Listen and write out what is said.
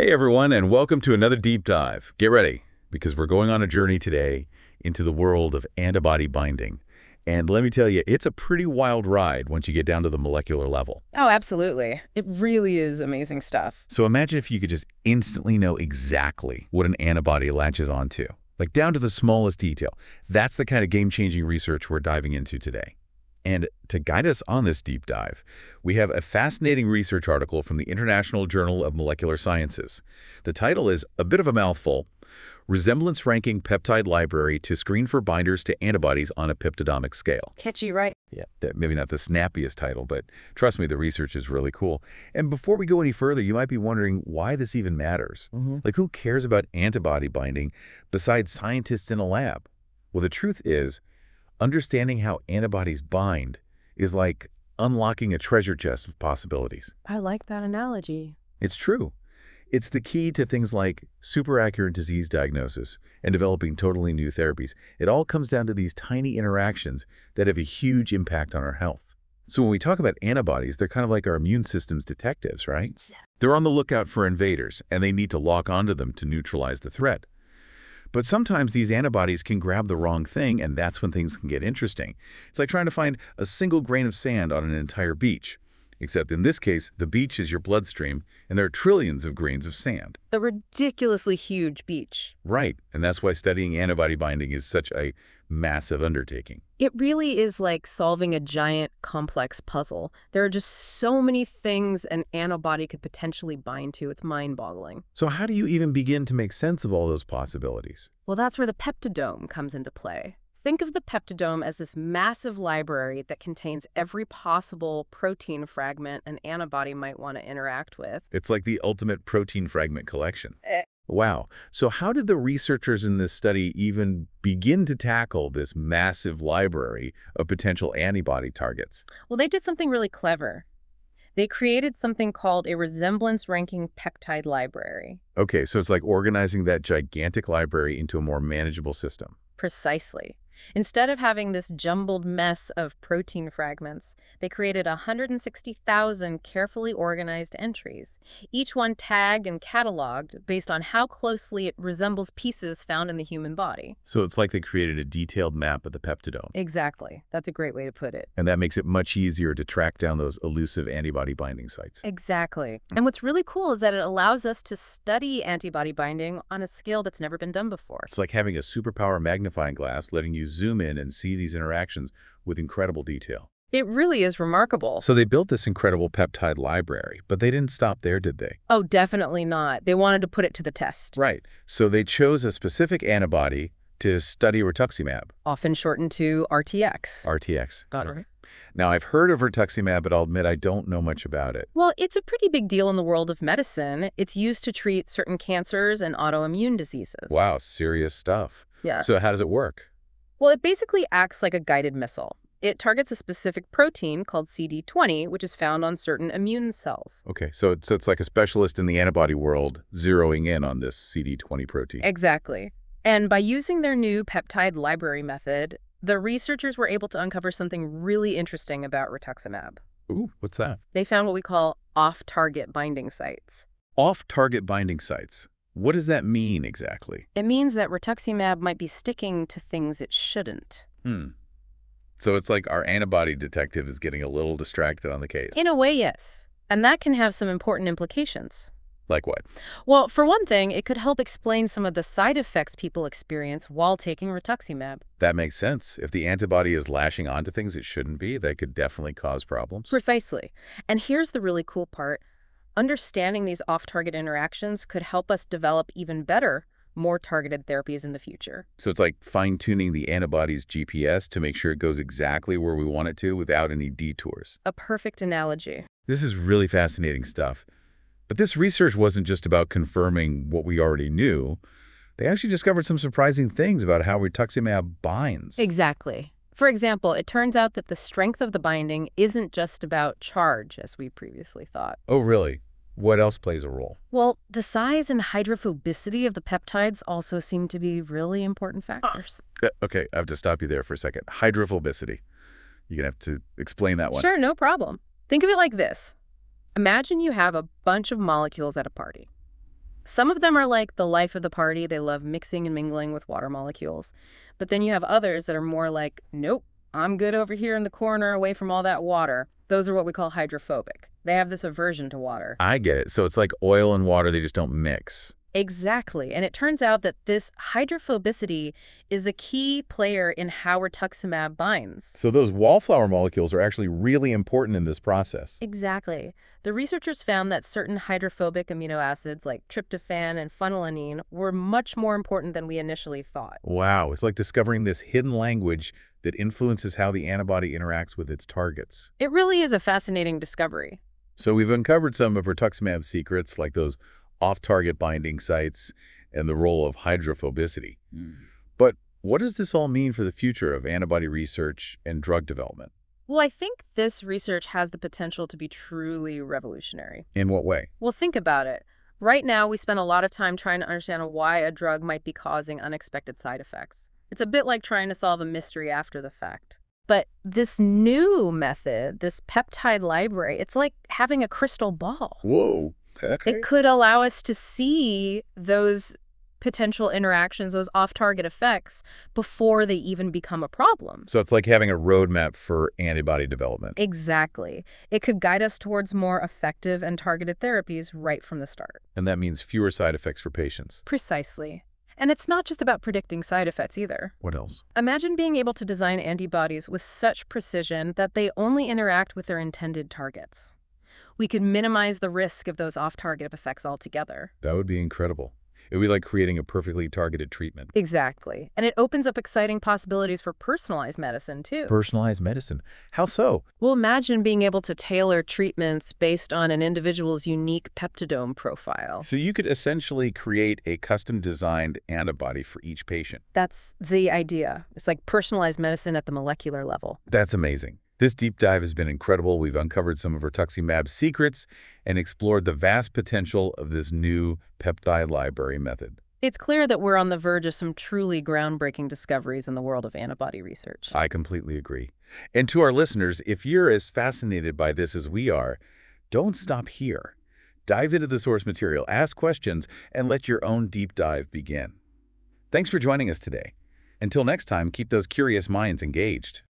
Hey everyone, and welcome to another deep dive. Get ready, because we're going on a journey today into the world of antibody binding. And let me tell you, it's a pretty wild ride once you get down to the molecular level. Oh, absolutely. It really is amazing stuff. So imagine if you could just instantly know exactly what an antibody latches onto, like down to the smallest detail. That's the kind of game-changing research we're diving into today. And to guide us on this deep dive, we have a fascinating research article from the International Journal of Molecular Sciences. The title is a bit of a mouthful: Resemblance Ranking Peptide Library to Screen for Binders to Antibodies on a Peptidomic Scale. Catchy, right? Yeah, maybe not the snappiest title, but trust me, the research is really cool. And before we go any further, you might be wondering why this even matters. Like, who cares about antibody binding besides scientists in a lab? Well, the truth is, understanding how antibodies bind is like unlocking a treasure chest of possibilities. I like that analogy. It's true. It's the key to things like super accurate disease diagnosis and developing totally new therapies. It all comes down to these tiny interactions that have a huge impact on our health. So when we talk about antibodies, they're kind of like our immune system's detectives, right? They're on the lookout for invaders, and they need to lock onto them to neutralize the threat. But sometimes these antibodies can grab the wrong thing, and that's when things can get interesting. It's like trying to find a single grain of sand on an entire beach. Except in this case, the beach is your bloodstream, and there are trillions of grains of sand. A ridiculously huge beach. Right, and that's why studying antibody binding is such a massive undertaking. It really is like solving a giant, complex puzzle. There are just so many things an antibody could potentially bind to. It's mind-boggling. So how do you even begin to make sense of all those possibilities? Well, that's where the peptidome comes into play. Think of the peptidome as this massive library that contains every possible protein fragment an antibody might want to interact with. It's like the ultimate protein fragment collection. Wow. So how did the researchers in this study even begin to tackle this massive library of potential antibody targets? Well, they did something really clever. They created something called a resemblance ranking peptide library. Okay, so it's like organizing that gigantic library into a more manageable system. Precisely. Instead of having this jumbled mess of protein fragments, they created 160,000 carefully organized entries, each one tagged and cataloged based on how closely it resembles pieces found in the human body. So it's like they created a detailed map of the peptidome. Exactly. That's a great way to put it. And that makes it much easier to track down those elusive antibody binding sites. Exactly. And what's really cool is that it allows us to study antibody binding on a scale that's never been done before. It's like having a superpower magnifying glass letting you zoom in and see these interactions with incredible detail. It really is remarkable. So they built this incredible peptide library, but they didn't stop there, did they? Oh, definitely not. They wanted to put it to the test. Right. So they chose a specific antibody to study rituximab. Often shortened to RTX. RTX. Got it right. Now, I've heard of rituximab, but I'll admit I don't know much about it. Well, it's a pretty big deal in the world of medicine. It's used to treat certain cancers and autoimmune diseases. Wow, serious stuff. Yeah. So how does it work? Well, it basically acts like a guided missile. It targets a specific protein called CD20, which is found on certain immune cells. Okay, so it's like a specialist in the antibody world zeroing in on this CD20 protein. Exactly. And by using their new peptide library method, the researchers were able to uncover something really interesting about rituximab. Ooh, what's that? They found what we call off-target binding sites. Off-target binding sites. What does that mean exactly? It means that rituximab might be sticking to things it shouldn't. So it's like our antibody detective is getting a little distracted on the case. In a way, yes. And that can have some important implications. Like what? Well, for one thing, it could help explain some of the side effects people experience while taking rituximab. That makes sense. If the antibody is lashing onto things it shouldn't be, that could definitely cause problems. Precisely. And here's the really cool part. Understanding these off-target interactions could help us develop even better, more targeted therapies in the future. So it's like fine-tuning the antibody's GPS to make sure it goes exactly where we want it to without any detours. A perfect analogy. This is really fascinating stuff. But this research wasn't just about confirming what we already knew. They actually discovered some surprising things about how rituximab binds. Exactly. For example, it turns out that the strength of the binding isn't just about charge, as we previously thought. Oh, really? What else plays a role? Well, the size and hydrophobicity of the peptides also seem to be really important factors. Okay, I have to stop you there for a second. Hydrophobicity. You're going to have to explain that one. Sure, no problem. Think of it like this. Imagine you have a bunch of molecules at a party. Some of them are like the life of the party. They love mixing and mingling with water molecules. But then you have others that are more like, nope, I'm good over here in the corner away from all that water. Those are what we call hydrophobic. They have this aversion to water. I get it. So it's like oil and water, they just don't mix. Exactly. And it turns out that this hydrophobicity is a key player in how rituximab binds. So those wallflower molecules are actually really important in this process. Exactly. The researchers found that certain hydrophobic amino acids like tryptophan and phenylalanine were much more important than we initially thought. Wow, it's like discovering this hidden language that influences how the antibody interacts with its targets. It really is a fascinating discovery. So we've uncovered some of rituximab's secrets, like those off-target binding sites and the role of hydrophobicity. But what does this all mean for the future of antibody research and drug development? Well, I think this research has the potential to be truly revolutionary. In what way? Well, think about it. Right now, we spend a lot of time trying to understand why a drug might be causing unexpected side effects. It's a bit like trying to solve a mystery after the fact. But this new method, this peptide library, it's like having a crystal ball. Whoa. Okay. It could allow us to see those potential interactions, those off-target effects, before they even become a problem. So it's like having a roadmap for antibody development. Exactly. It could guide us towards more effective and targeted therapies right from the start. And that means fewer side effects for patients. Precisely. And it's not just about predicting side effects either. What else? Imagine being able to design antibodies with such precision that they only interact with their intended targets. We could minimize the risk of those off-target effects altogether. That would be incredible. It would be like creating a perfectly targeted treatment. Exactly. And it opens up exciting possibilities for personalized medicine, too. Personalized medicine. How so? Well, imagine being able to tailor treatments based on an individual's unique peptidome profile. So you could essentially create a custom-designed antibody for each patient. That's the idea. It's like personalized medicine at the molecular level. That's amazing. This deep dive has been incredible. We've uncovered some of rituximab's secrets and explored the vast potential of this new peptide library method. It's clear that we're on the verge of some truly groundbreaking discoveries in the world of antibody research. I completely agree. And to our listeners, if you're as fascinated by this as we are, don't stop here. Dive into the source material, ask questions, and let your own deep dive begin. Thanks for joining us today. Until next time, keep those curious minds engaged.